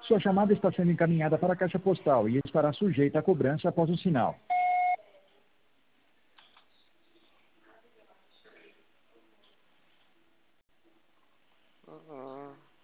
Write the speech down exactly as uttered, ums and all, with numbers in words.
Sua chamada está sendo encaminhada para a caixa postal e estará sujeita a cobrança após o sinal. Uhum.